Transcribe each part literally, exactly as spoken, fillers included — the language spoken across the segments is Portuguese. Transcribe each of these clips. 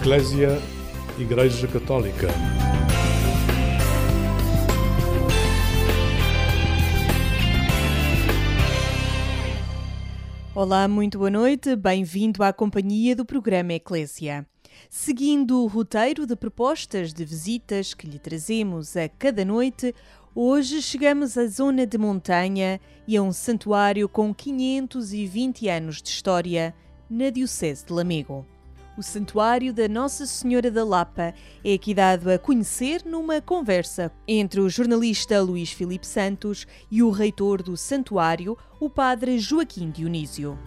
Eclésia, Igreja Católica. Olá, muito boa noite, bem-vindo à companhia do programa Eclésia. Seguindo o roteiro de propostas de visitas que lhe trazemos a cada noite, hoje chegamos à zona de montanha e a um santuário com quinhentos e vinte anos de história na Diocese de Lamego. O Santuário da Nossa Senhora da Lapa é aqui dado a conhecer numa conversa entre o jornalista Luís Filipe Santos e o reitor do santuário, o padre Joaquim Dionísio.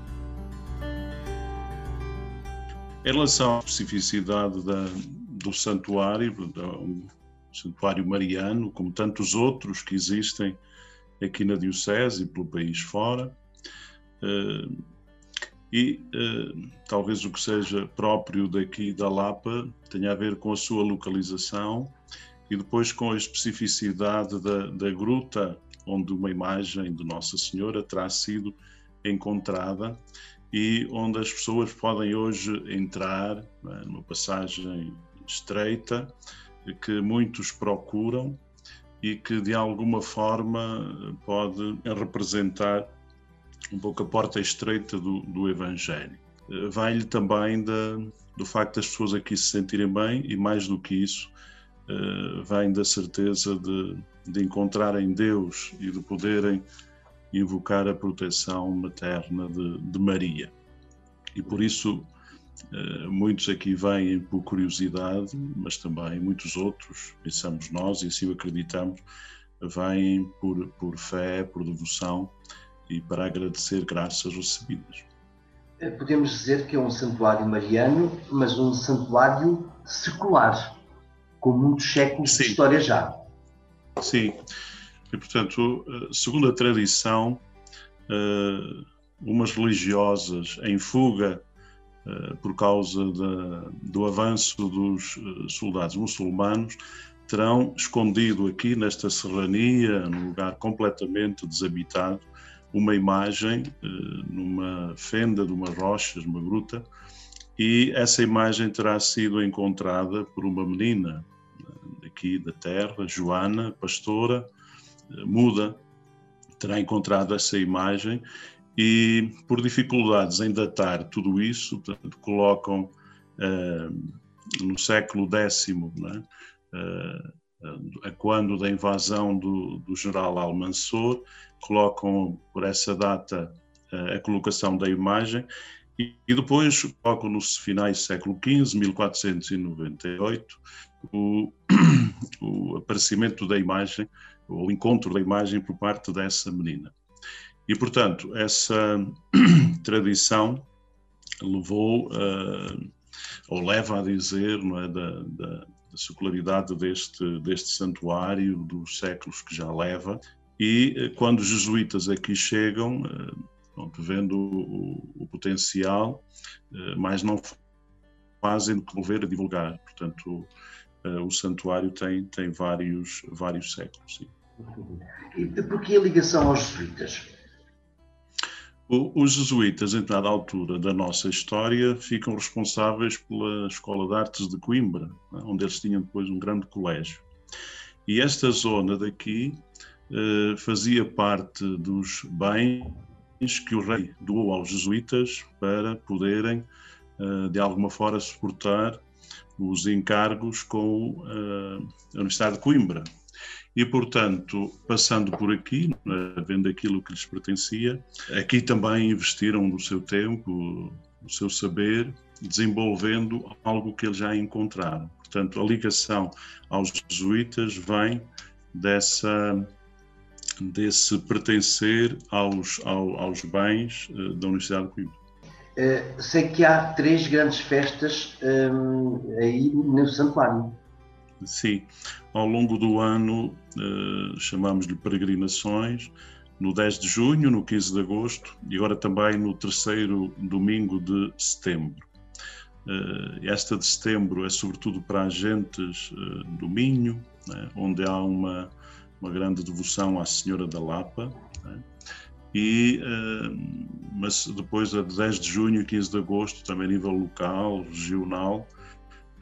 Em relação à especificidade da, do santuário, um santuário mariano, como tantos outros que existem aqui na Diocese e pelo país fora, eh, e eh, talvez o que seja próprio daqui da Lapa tenha a ver com a sua localização e depois com a especificidade da, da gruta onde uma imagem de Nossa Senhora terá sido encontrada e onde as pessoas podem hoje entrar, né, numa passagem estreita que muitos procuram e que de alguma forma pode representar um pouco a porta estreita do, do Evangelho. Vai-lhe também da, do facto das pessoas aqui se sentirem bem e, mais do que isso, vem da certeza de, de encontrarem Deus e de poderem invocar a proteção materna de, de Maria. E por isso muitos aqui vêm por curiosidade, mas também muitos outros, pensamos nós e assim o acreditamos, vêm por, por fé, por devoção, e para agradecer graças recebidas. Podemos dizer que é um santuário mariano, mas um santuário secular, com muitos séculos Sim. de história já. Sim, e portanto, segundo a tradição, umas religiosas em fuga por causa da, do avanço dos soldados muçulmanos terão escondido aqui nesta serrania, num lugar completamente desabitado, uma imagem numa fenda de uma rocha, numa gruta, e essa imagem terá sido encontrada por uma menina aqui da terra, Joana, pastora, muda, terá encontrado essa imagem e, por dificuldades em datar tudo isso, portanto, colocam uh, no século décimo, né, uh, a quando da invasão do, do general Almanzor, colocam por essa data a colocação da imagem e, e depois colocam no finais do século quinze, mil quatrocentos e noventa e oito, o, o aparecimento da imagem, o encontro da imagem por parte dessa menina. E, portanto, essa tradição levou, uh, ou leva a dizer, não é, da, da, da secularidade deste, deste santuário, dos séculos que já leva. E quando os jesuítas aqui chegam, pronto, vendo o, o potencial, mas não fazem do que volver a divulgar. Portanto, o, o santuário tem, tem vários, vários séculos. Sim. E por que a ligação aos jesuítas? O, os jesuítas, em dada altura da nossa história, ficam responsáveis pela Escola de Artes de Coimbra, onde eles tinham depois um grande colégio. E esta zona daqui Uh, fazia parte dos bens que o rei doou aos jesuítas para poderem, uh, de alguma forma, suportar os encargos com uh, a Universidade de Coimbra. E, portanto, passando por aqui, uh, vendo aquilo que lhes pertencia, aqui também investiram do seu tempo, o seu saber, desenvolvendo algo que eles já encontraram. Portanto, a ligação aos jesuítas vem dessa... desse pertencer aos, aos, aos bens uh, da Universidade de Coimbra. Uh, sei que há três grandes festas um, aí no santuário. Sim, ao longo do ano uh, chamamos-lhe peregrinações, no dez de junho, no quinze de agosto e agora também no terceiro domingo de setembro. Uh, esta de setembro é sobretudo para agentes uh, do Minho, né, onde há uma uma grande devoção à Senhora da Lapa, né? E, uh, mas depois a de dez de junho e quinze de agosto, também a nível local, regional,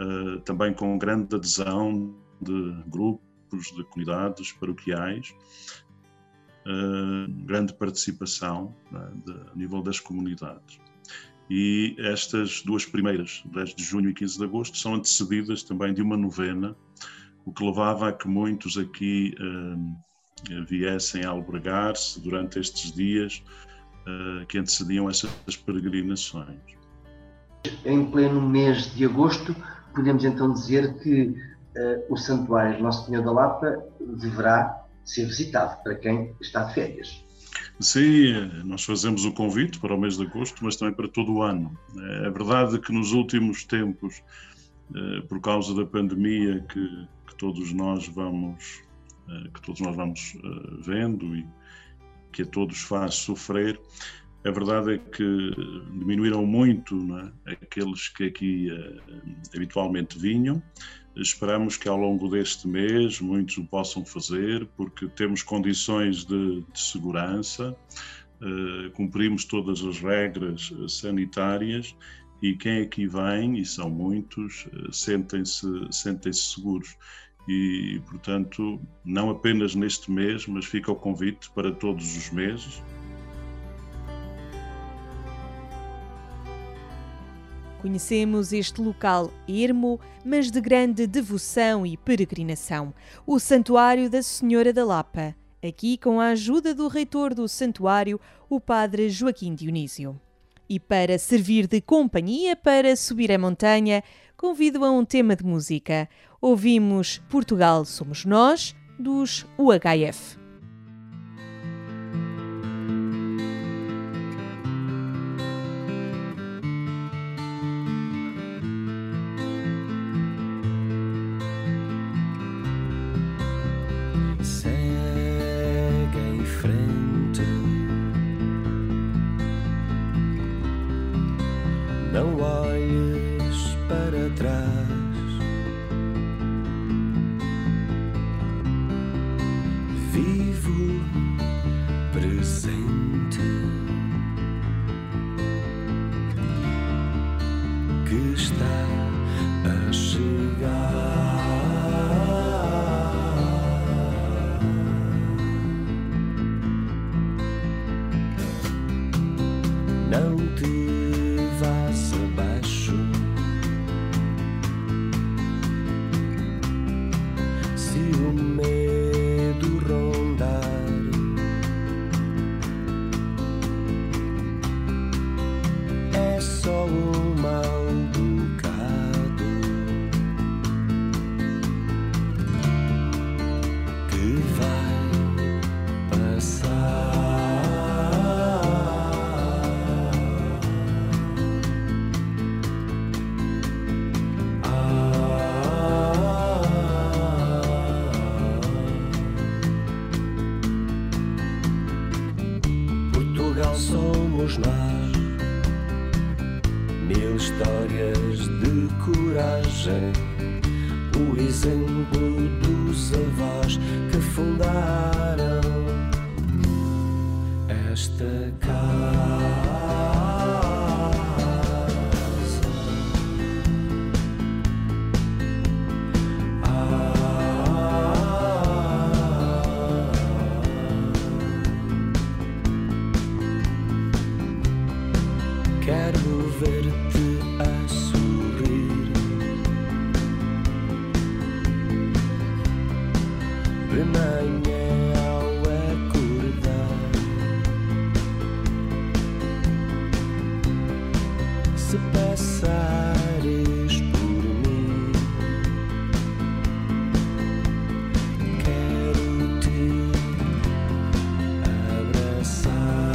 uh, também com grande adesão de grupos, de comunidades paroquiais, uh, grande participação, né, de, a nível das comunidades. E estas duas primeiras, dez de junho e quinze de agosto, são antecedidas também de uma novena, o que levava a que muitos aqui uh, viessem a albergar-se durante estes dias uh, que antecediam essas peregrinações. Em pleno mês de agosto, podemos então dizer que uh, o Santuário de Nosso Senhor da Lapa deverá ser visitado para quem está de férias. Sim, nós fazemos o convite para o mês de agosto, mas também para todo o ano. É verdade que nos últimos tempos, por causa da pandemia que, que todos nós vamos, que todos nós vamos vendo e que a todos faz sofrer, a verdade é que diminuíram muito, não é, aqueles que aqui habitualmente vinham. Esperamos que ao longo deste mês muitos o possam fazer, porque temos condições de, de segurança, uh, cumprimos todas as regras sanitárias e quem aqui vem, e são muitos, uh, sentem-se, sentem-se seguros. E, portanto, não apenas neste mês, mas fica o convite para todos os meses. Conhecemos este local ermo, mas de grande devoção e peregrinação, o Santuário da Senhora da Lapa, aqui com a ajuda do reitor do santuário, o padre Joaquim Dionísio. E para servir de companhia para subir a montanha, convido a um tema de música. Ouvimos Portugal Somos Nós, dos U H F. Não olhes para trás, vivo presente que está a chegar. Não te abaixo, se o medo rondar, é só um mal bocado que vai passar. Somos nós, mil histórias de coragem, o exemplo dos avós que fundaram esta casa. Quero ver-te a sorrir, de manhã ao acordar. Se passares por mim, quero-te abraçar.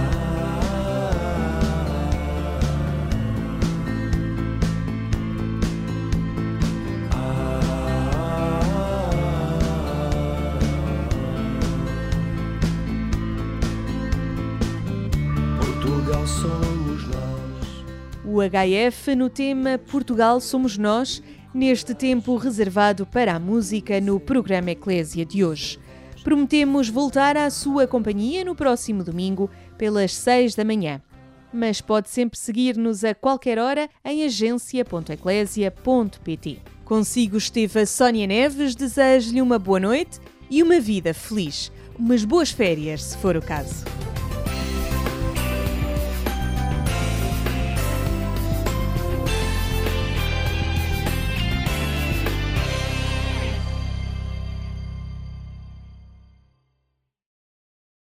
Somos nós. O H F no tema Portugal Somos Nós, neste tempo reservado para a música no programa Eclésia de hoje. Prometemos voltar à sua companhia no próximo domingo, pelas seis da manhã. mas pode sempre seguir-nos a qualquer hora em agência ponto eclésia ponto pt. Consigo esteve a Sónia Neves, desejo-lhe uma boa noite e uma vida feliz. Umas boas férias, se for o caso.